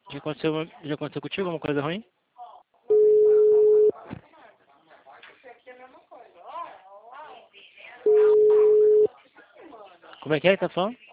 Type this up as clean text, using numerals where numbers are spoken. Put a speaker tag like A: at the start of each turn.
A: Já aconteceu contigo alguma coisa ruim? Como é que tá falando?